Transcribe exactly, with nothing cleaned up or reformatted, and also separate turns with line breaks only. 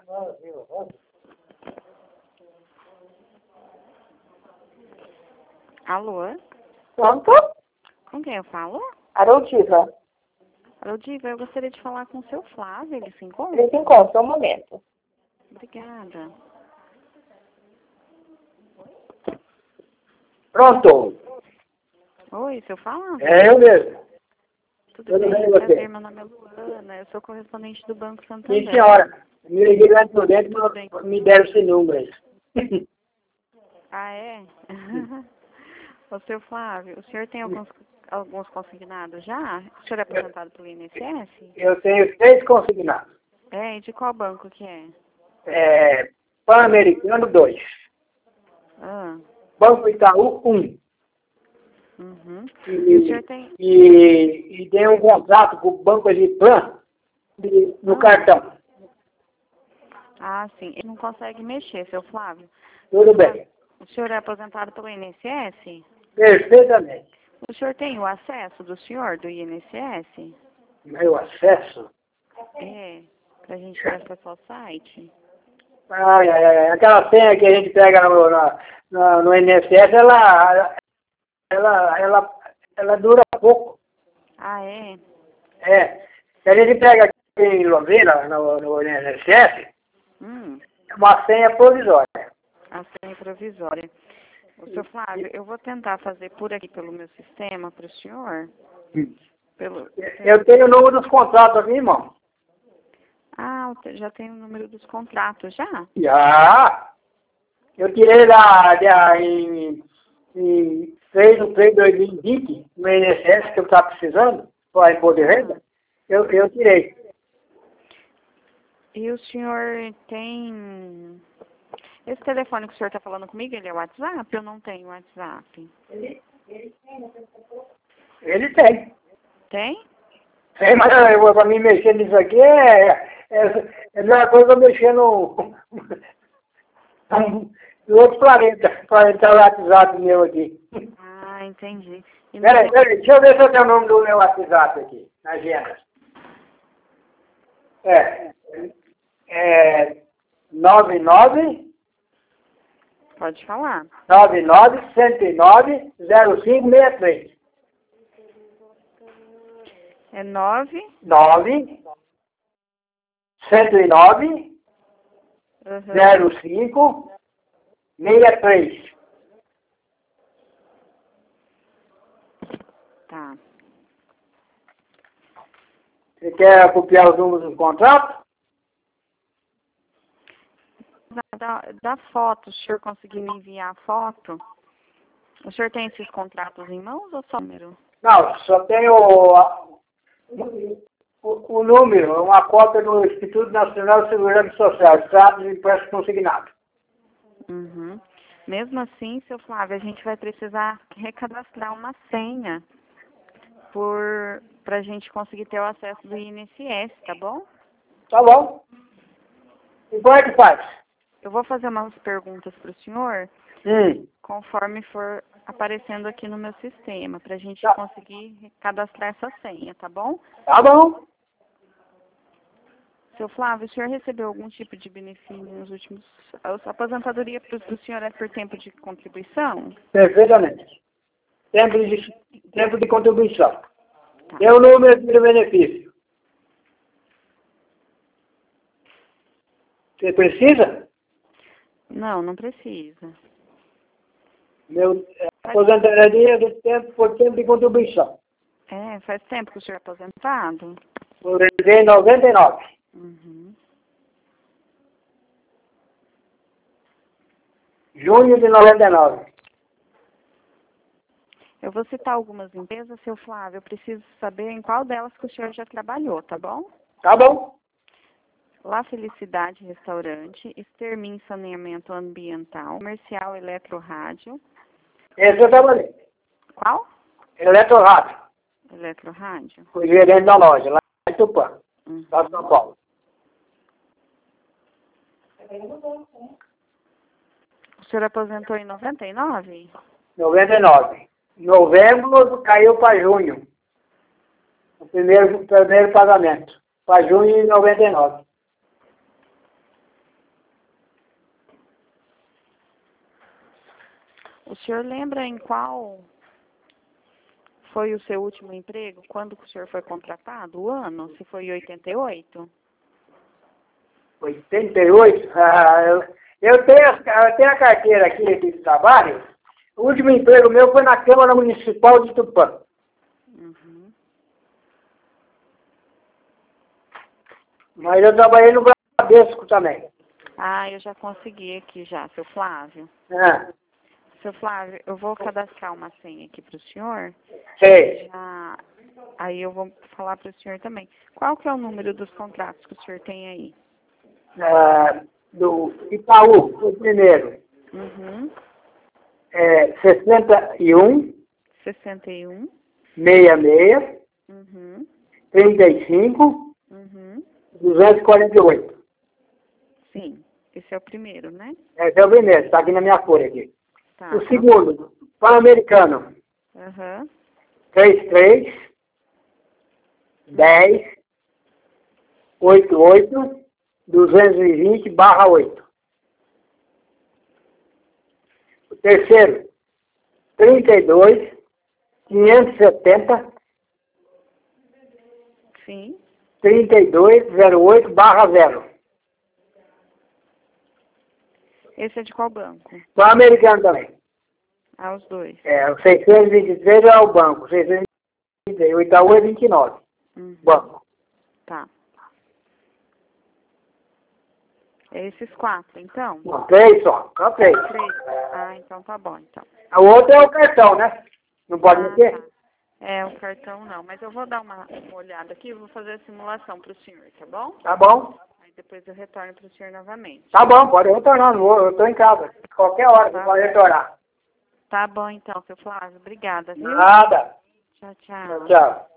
Alô?
Pronto?
Com quem eu falo?
Aroldiva.
Aroldiva, eu gostaria de falar com o seu Flávio, ele se encontra?
Ele se encontra, um momento.
Obrigada.
Pronto.
Oi, seu Flávio?
É eu mesmo.
Tudo,
Tudo
bem?
bem, e você?
Prazer, meu nome é Luana, eu sou correspondente do Banco Santander.
Sim, senhora. Me liguei lá por dentro,
Tudo bem.
mas me deram esse número aí.
Ah, é? Ô, seu Flávio, o senhor tem alguns, alguns consignados já? O senhor é aposentado pelo I N S S?
Eu tenho seis consignados.
É, e de qual banco que é?
É, Pan-Americano, dois.
Ah,
Banco Itaú, um.
uhum.
E,
E o senhor tem...
e, e dei um contrato com o Banco Egiplan de- no
Ah.
cartão.
Ah, sim. Ele não consegue mexer, seu Flávio.
Tudo bem.
O senhor é aposentado pelo I N S S?
Perfeitamente.
O senhor tem o acesso do senhor, do I N S S?
Meu acesso.
É, pra gente ter acesso ao site?
Ai, ai, ai. Aquela senha que a gente pega no, na, na- no I N S S, ela, ela, ela, ela dura pouco.
Ah, é?
É. Se a gente pega aqui em Londrina, no, no I N S S,
Hum,
é uma senha provisória.
a senha provisória. O seu Flávio, eu vou tentar fazer por aqui pelo meu sistema para o senhor. Pelo...
Eu tenho o número dos contratos aqui, irmão.
Ah, já tem o número dos contratos, já?
Já. Eu tirei lá já em, em seis de três de dois mil e vinte, no I N S S, que eu estava precisando, para imposto de renda. Eu, eu tirei.
E o senhor tem... Esse telefone que o senhor está falando comigo, ele é WhatsApp? Eu não tenho WhatsApp.
Ele tem.
Tem?
Tem, mas para mim mexer nisso aqui é, é, é a mesma coisa que eu mexer no, no outro planeta, para entrar no WhatsApp meu aqui.
Ah, entendi. E não
Peraí,
tem-
peraí, deixa eu ver se eu tenho o nome do meu WhatsApp aqui, na agenda. É, é nove nove
Pode falar.
nove nove um zero nove zero cinco seis três.
É nove...
nove cento e nove
Uhum.
zero cinco seis três.
Tá.
Você quer copiar os números do contrato?
Da, da, da foto, o senhor conseguir me enviar a foto? O senhor tem esses contratos em mãos ou só número?
Não, só tem o, a- o, o número, uma cópia do Instituto Nacional de Seguridade Social, Estado de Impresso Consignado.
Uhum. Mesmo assim, seu Flávio, a gente vai precisar recadastrar uma senha por para a gente conseguir ter o acesso do I N S S, tá bom?
Tá bom? E como é que faz?
Eu vou fazer umas perguntas para o senhor,
Hum,
conforme for aparecendo aqui no meu sistema, para a gente
Tá.
conseguir cadastrar essa senha, tá bom?
tá bom.
Seu Flávio, o senhor recebeu algum tipo de benefício nos últimos... A aposentadoria pro- do senhor é por tempo de contribuição?
Perfeitamente. Tempo de, tempo de contribuição.
Tá.
Tem o número de benefício. Você precisa?
Não, não precisa.
Meu, é, aposentadoria do tempo por tempo de contribuição.
É, faz tempo que o senhor é aposentado?
Eu entrei em noventa e nove.
Uhum.
Junho de noventa e nove.
Eu vou citar algumas empresas, seu Flávio. Eu preciso saber em qual delas que o senhor já trabalhou, tá bom?
Tá bom?
La Felicidade Restaurante, Estermin Saneamento Ambiental, Comercial Eletro Rádio.
Esse eu trabalhei.
Qual?
Eletrorádio.
Eletro Rádio.
Fui gerente da loja, lá em Tupã,
Uhum.
Estado de São Paulo.
O senhor aposentou em noventa e nove?
noventa e nove. Em novembro caiu para junho. O primeiro, o primeiro pagamento. Para junho de noventa e nove.
O senhor lembra em qual foi o seu último emprego? Quando que o senhor foi contratado? O ano? Se foi em oitenta e oito?
oitenta e oito? Ah, eu, eu, tenho, eu tenho a carteira aqui de trabalho. O último emprego meu foi na Câmara Municipal de Tupã.
Uhum.
Mas eu trabalhei no Bradesco também.
Ah, eu já consegui aqui já, seu Flávio.
Ah,
Seu Flávio, eu vou cadastrar uma senha aqui para o senhor.
sei.
Já, aí eu vou falar para o senhor também. Qual que é o número dos contratos que o senhor tem aí?
Ah, do Itaú, o primeiro.
Uhum.
É sessenta e um,
sessenta e um.
sessenta e seis,
Uhum.
trinta e cinco,
Uhum.
duzentos e quarenta e oito.
Sim, esse é o primeiro, né?
Esse é o primeiro, está aqui na minha folha aqui.
Tá.
O segundo, Pan-Americano,
Aham.
trinta e três, dez, oitenta e oito, duzentos e vinte barra oito. O terceiro, trinta e dois, quinhentos e setenta,
Sim.
trinta e dois, zero oito barra zero.
Esse é de qual banco?
Pan-Americano também.
Ah, os dois.
É, o seiscentos e vinte e três é o banco, seiscentos e vinte e três, o Itaú é vinte e nove.
Uhum.
Banco.
Tá. É esses quatro, então?
Não, três só, só três.
Três. Ah, então tá bom, então.
O outro é o cartão, né? Não pode
Ah,
meter?
tá. É, o cartão não, mas eu vou dar uma, uma olhada aqui e vou fazer a simulação para o senhor, tá bom?
Tá bom.
Aí depois eu retorno para o senhor novamente.
Tá bom, pode retornar, não vou, eu estou em casa. Qualquer hora,
Tá.
você pode retornar.
Tá bom, então, seu Flávio. Obrigada, viu?
Nada.
Tchau, tchau.
Tchau.